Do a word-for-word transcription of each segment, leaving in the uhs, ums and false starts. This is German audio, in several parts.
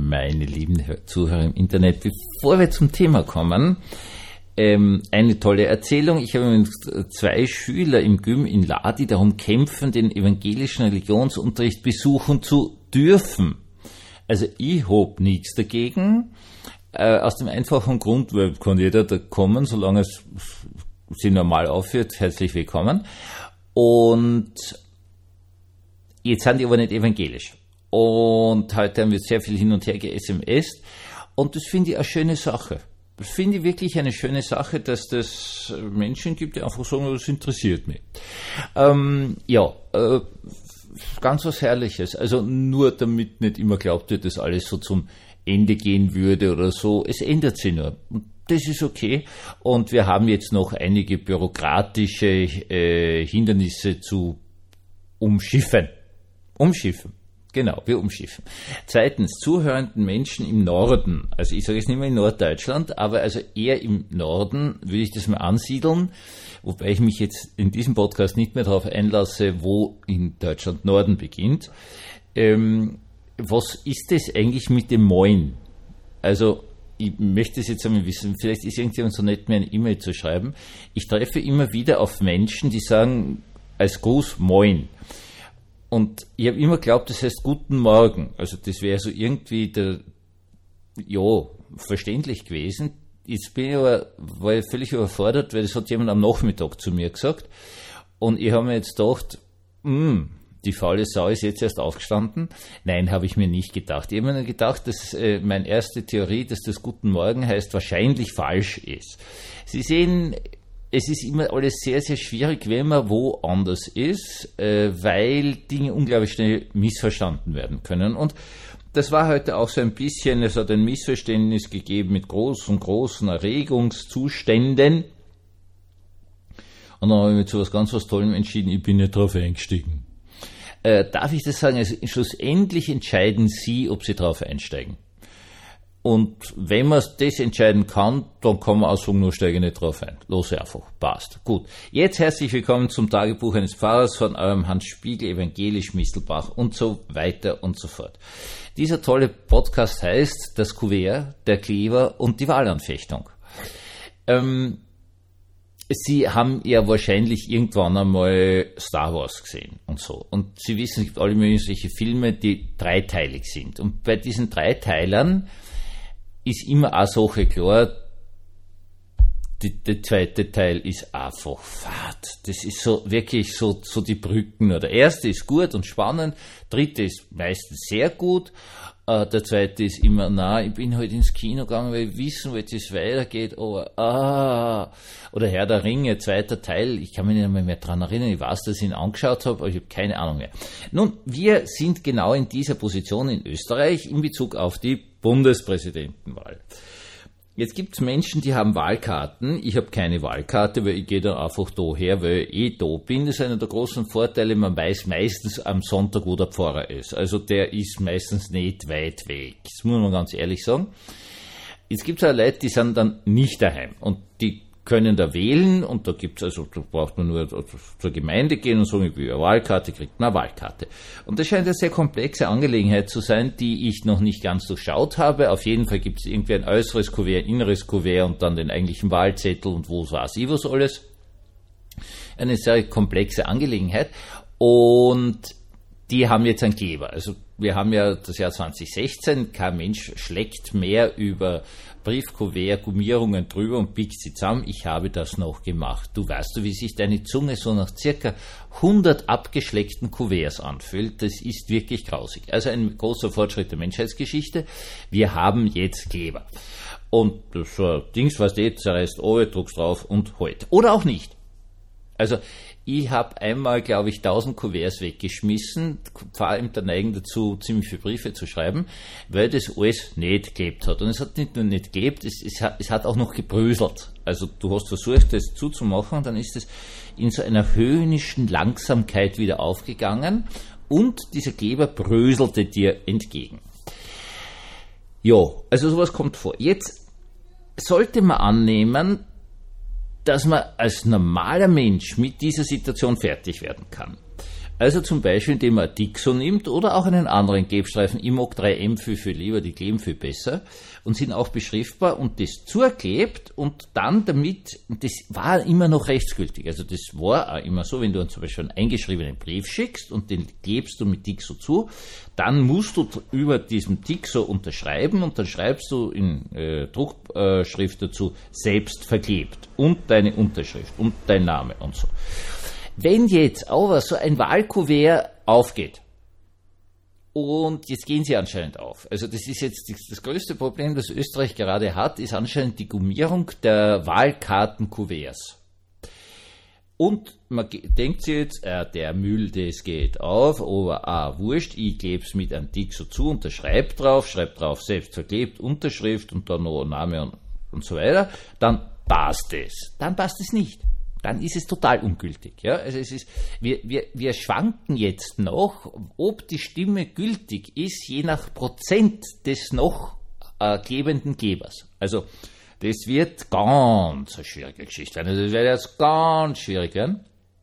meine lieben Zuhörer im Internet. Bevor wir zum Thema kommen, ähm, eine tolle Erzählung. Ich habe mit zwei Schüler im Gym in La, die darum kämpfen, den evangelischen Religionsunterricht besuchen zu dürfen. Also ich hab nichts dagegen, äh, aus dem einfachen Grund, weil kann jeder da kommen, solange es sich normal aufführt, herzlich willkommen. Und jetzt sind die aber nicht evangelisch. Und heute haben wir sehr viel hin und her ge-S M S. Und das finde ich eine schöne Sache. Das finde ich wirklich eine schöne Sache, dass das Menschen gibt, die einfach sagen, das interessiert mich. Ähm, ja, äh, ganz was Herrliches. Also nur damit nicht immer glaubt wird, dass alles so zum Ende gehen würde oder so. Es ändert sich nur. Das ist okay. Und wir haben jetzt noch einige bürokratische äh, Hindernisse zu umschiffen. Umschiffen. Genau, wir umschiffen. Zweitens, zuhörenden Menschen im Norden, also ich sage jetzt nicht mehr in Norddeutschland, aber also eher im Norden würde ich das mal ansiedeln, wobei ich mich jetzt in diesem Podcast nicht mehr darauf einlasse, wo in Deutschland Norden beginnt. Ähm, was ist das eigentlich mit dem Moin? Also ich möchte es jetzt einmal wissen, vielleicht ist irgendjemand so nett, mir eine E-Mail zu schreiben. Ich treffe immer wieder auf Menschen, die sagen als Gruß Moin. Und ich habe immer geglaubt, das heißt Guten Morgen. Also das wäre so irgendwie der, ja, verständlich gewesen. Jetzt bin ich aber, war ich völlig überfordert, weil das hat jemand am Nachmittag zu mir gesagt. Und ich habe mir jetzt gedacht, mh, die faule Sau ist jetzt erst aufgestanden. Nein, habe ich mir nicht gedacht. Ich habe mir gedacht, dass äh, meine erste Theorie, dass das Guten Morgen heißt, wahrscheinlich falsch ist. Sie sehen, es ist immer alles sehr, sehr schwierig, wenn man woanders ist, äh, weil Dinge unglaublich schnell missverstanden werden können. Und das war heute auch so ein bisschen, es hat ein Missverständnis gegeben mit großen, großen Erregungszuständen. Und dann habe ich mich zu was ganz was Tollem entschieden, ich bin nicht drauf eingestiegen. Äh, darf ich das sagen? Also schlussendlich entscheiden Sie, ob Sie drauf einsteigen. Und wenn man das entscheiden kann, dann kann man auch sagen, nur steige nicht drauf ein. Los einfach, passt. Gut. Jetzt herzlich willkommen zum Tagebuch eines Pfarrers von eurem Hans Spiegel, evangelisch Mistelbach und so weiter und so fort. Dieser tolle Podcast heißt Das Kuvert, der Kleber und die Wahlanfechtung. Ähm, Sie haben ja wahrscheinlich irgendwann einmal Star Wars gesehen und so. Und Sie wissen, es gibt alle möglichen solche Filme, die dreiteilig sind. Und bei diesen Dreiteilern ist immer eine Sache klar, die, der zweite Teil ist einfach fad. Das ist so wirklich so, so die Brücken. Der erste ist gut und spannend, der dritte ist meistens sehr gut, äh, der zweite ist immer, na, ich bin halt ins Kino gegangen, weil ich wissen wollte, wie es weitergeht, aber, ah, oder Herr der Ringe, zweiter Teil, ich kann mich nicht einmal mehr dran erinnern, ich weiß, dass ich ihn angeschaut habe, aber ich habe keine Ahnung mehr. Nun, wir sind genau in dieser Position in Österreich in Bezug auf die Bundespräsidentenwahl. Jetzt gibt es Menschen, die haben Wahlkarten. Ich habe keine Wahlkarte, weil ich gehe dann einfach daher, weil ich eh da bin. Das ist einer der großen Vorteile, man weiß meistens am Sonntag, wo der Pfarrer ist. Also der ist meistens nicht weit weg. Das muss man ganz ehrlich sagen. Jetzt gibt es auch Leute, die sind dann nicht daheim und die können da wählen und da gibt's also, da braucht man nur zur Gemeinde gehen und sagen, ich will eine Wahlkarte, kriegt man eine Wahlkarte. Und das scheint eine sehr komplexe Angelegenheit zu sein, die ich noch nicht ganz durchschaut habe. Auf jeden Fall gibt es irgendwie ein äußeres Kuvert, ein inneres Kuvert und dann den eigentlichen Wahlzettel und wo weiß ich was alles. Eine sehr komplexe Angelegenheit und die haben jetzt einen Kleber. Also wir haben ja das Jahr zwanzig sechzehn, kein Mensch schlägt mehr über Briefkuvert, Gummierungen drüber und biegt sie zusammen. Ich habe das noch gemacht. Du weißt du, wie sich deine Zunge so nach circa hundert abgeschleckten Kuverts anfühlt. Das ist wirklich grausig. Also ein großer Fortschritt der Menschheitsgeschichte. Wir haben jetzt Kleber. Und das uh, Dings, was du zerreißt, oh, druckst drauf und halt. Oder auch nicht. Also ich habe einmal, glaube ich, tausend Kuverts weggeschmissen, vor allem der Neigung dazu, ziemlich viele Briefe zu schreiben, weil das alles nicht geklebt hat. Und es hat nicht nur nicht geklebt, es, es, hat, es hat auch noch gebröselt. Also du hast versucht, das zuzumachen, dann ist es in so einer höhnischen Langsamkeit wieder aufgegangen und dieser Kleber bröselte dir entgegen. Ja, also sowas kommt vor. Jetzt sollte man annehmen, dass man als normaler Mensch mit dieser Situation fertig werden kann. Also zum Beispiel, indem man Dixo nimmt oder auch einen anderen Klebstreifen. Ich mag drei M viel, viel lieber, die kleben viel besser und sind auch beschriftbar und das zuklebt und dann damit, das war immer noch rechtsgültig. Also das war auch immer so, wenn du zum Beispiel einen eingeschriebenen Brief schickst und den klebst du mit Dixo zu, dann musst du über diesem Dixo unterschreiben und dann schreibst du in äh, Druckschrift dazu selbst verklebt und deine Unterschrift und dein Name und so. Wenn jetzt aber so ein Wahlkuvert aufgeht, und jetzt gehen sie anscheinend auf, also das ist jetzt das größte Problem, das Österreich gerade hat, ist anscheinend die Gummierung der Wahlkartenkuverts. Und man denkt sich jetzt, äh, der Müll, das geht auf, aber ah, wurscht, ich kleb's mit einem Dixo zu, unterschreib drauf, schreib drauf, selbst verklebt, Unterschrift und dann noch Name und, und so weiter, dann passt es. Dann passt es nicht. Dann ist es total ungültig. Ja? Also es ist, wir, wir, wir schwanken jetzt noch, ob die Stimme gültig ist, je nach Prozent des noch äh, klebenden Klebers. Also das wird ganz eine schwierige Geschichte werden. Also das wird jetzt ganz schwierig werden,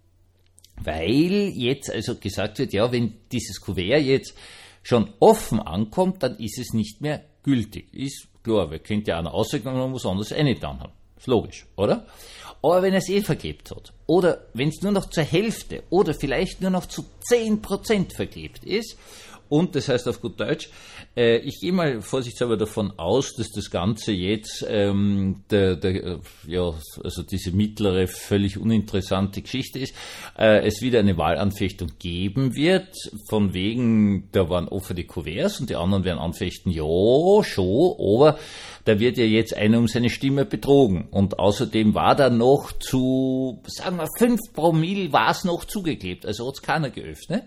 weil jetzt also gesagt wird, ja, wenn dieses Kuvert jetzt schon offen ankommt, dann ist es nicht mehr gültig. Ist klar, wir können ja eine Auswirkung haben, was anderes eh nicht dann haben. Ist logisch, oder? Aber wenn er es eh verklebt hat, oder wenn es nur noch zur Hälfte oder vielleicht nur noch zu zehn Prozent verklebt ist, und das heißt auf gut Deutsch, äh, ich gehe mal vorsichtshalber davon aus, dass das Ganze jetzt, ähm, der, der, ja, also diese mittlere, völlig uninteressante Geschichte ist, äh, es wieder eine Wahlanfechtung geben wird, von wegen, da waren offene Kuverts und die anderen werden anfechten, ja, schon, aber da wird ja jetzt einer um seine Stimme betrogen. Und außerdem war da noch zu, sagen wir, fünf Promille war es noch zugeklebt, also hat es keiner geöffnet.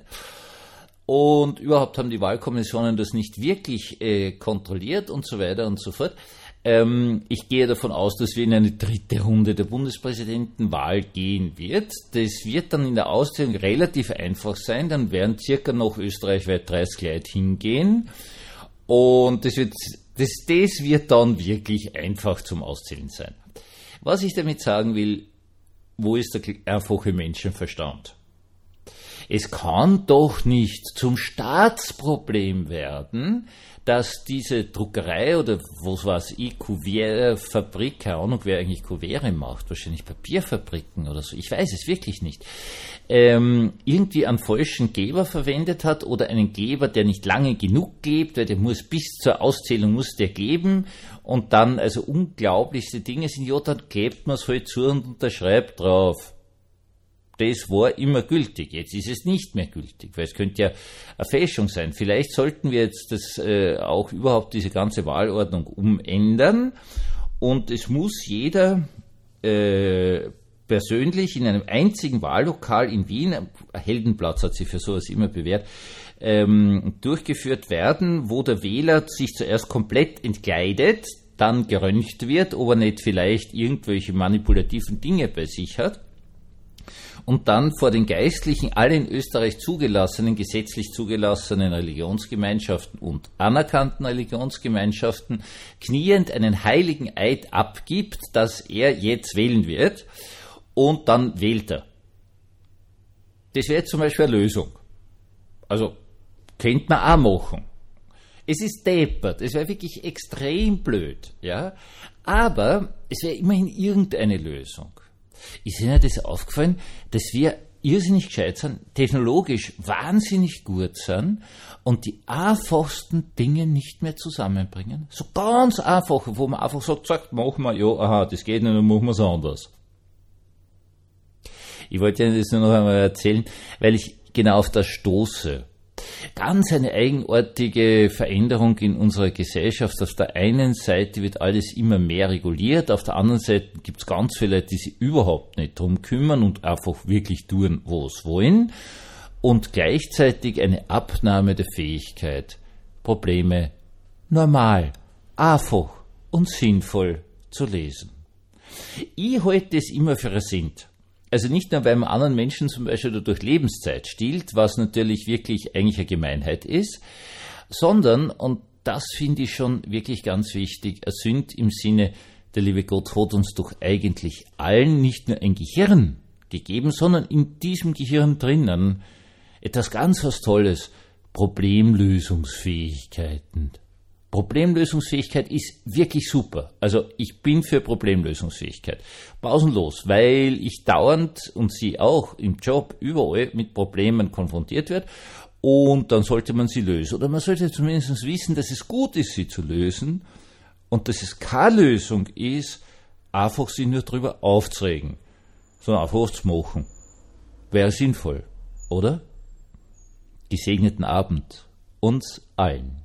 Und überhaupt haben die Wahlkommissionen das nicht wirklich äh, kontrolliert und so weiter und so fort. Ähm, ich gehe davon aus, dass wir in eine dritte Runde der Bundespräsidentenwahl gehen wird. Das wird dann in der Auszählung relativ einfach sein. Dann werden circa noch österreichweit dreißig Leute hingehen. Und das wird, das, das wird dann wirklich einfach zum Auszählen sein. Was ich damit sagen will, wo ist der einfache Menschenverstand? Es kann doch nicht zum Staatsproblem werden, dass diese Druckerei oder was weiß ich, Kuvertfabrik, keine Ahnung, wer eigentlich Kuverte macht, wahrscheinlich Papierfabriken oder so, ich weiß es wirklich nicht, ähm, irgendwie einen falschen Kleber verwendet hat oder einen Kleber, der nicht lange genug klebt, weil der muss bis zur Auszählung muss der kleben und dann, also unglaublichste Dinge sind, ja, dann klebt man es halt zu und unterschreibt drauf. Das war immer gültig. Jetzt ist es nicht mehr gültig, weil es könnte ja eine Fälschung sein. Vielleicht sollten wir jetzt das äh, auch überhaupt diese ganze Wahlordnung umändern und es muss jeder äh, persönlich in einem einzigen Wahllokal in Wien, Heldenplatz hat sich für sowas immer bewährt, ähm, durchgeführt werden, wo der Wähler sich zuerst komplett entkleidet, dann geröntgt wird, ob er nicht vielleicht irgendwelche manipulativen Dinge bei sich hat. Und dann vor den Geistlichen, alle in Österreich zugelassenen, gesetzlich zugelassenen Religionsgemeinschaften und anerkannten Religionsgemeinschaften kniend einen heiligen Eid abgibt, dass er jetzt wählen wird und dann wählt er. Das wäre zum Beispiel eine Lösung. Also, könnte man auch machen. Es ist deppert, es wäre wirklich extrem blöd, ja, aber es wäre immerhin irgendeine Lösung. Ist Ihnen das aufgefallen, dass wir irrsinnig gescheit sind, technologisch wahnsinnig gut sind und die einfachsten Dinge nicht mehr zusammenbringen? So ganz einfach, wo man einfach sagt, sagt, machen wir, ja, aha, das geht nicht, dann machen wir es anders. Ich wollte Ihnen das nur noch einmal erzählen, weil ich genau auf das stoße. Ganz eine eigenartige Veränderung in unserer Gesellschaft. Auf der einen Seite wird alles immer mehr reguliert, auf der anderen Seite gibt es ganz viele Leute, die sich überhaupt nicht drum kümmern und einfach wirklich tun, was sie wollen. Und gleichzeitig eine Abnahme der Fähigkeit, Probleme normal, einfach und sinnvoll zu lesen. Ich halte es immer für Sinn. Also nicht nur, weil man anderen Menschen zum Beispiel dadurch Lebenszeit stiehlt, was natürlich wirklich eigentlich eine Gemeinheit ist, sondern, und das finde ich schon wirklich ganz wichtig, eine Sünde im Sinne, der liebe Gott hat uns doch eigentlich allen nicht nur ein Gehirn gegeben, sondern in diesem Gehirn drinnen etwas ganz was Tolles, Problemlösungsfähigkeiten. Problemlösungsfähigkeit ist wirklich super. Also ich bin für Problemlösungsfähigkeit. Pausenlos, weil ich dauernd und Sie auch im Job überall mit Problemen konfrontiert wird und dann sollte man sie lösen. Oder man sollte zumindest wissen, dass es gut ist, sie zu lösen und dass es keine Lösung ist, einfach sich nur drüber aufzuregen, sondern einfach was zu machen. Wäre sinnvoll, oder? Gesegneten Abend uns allen.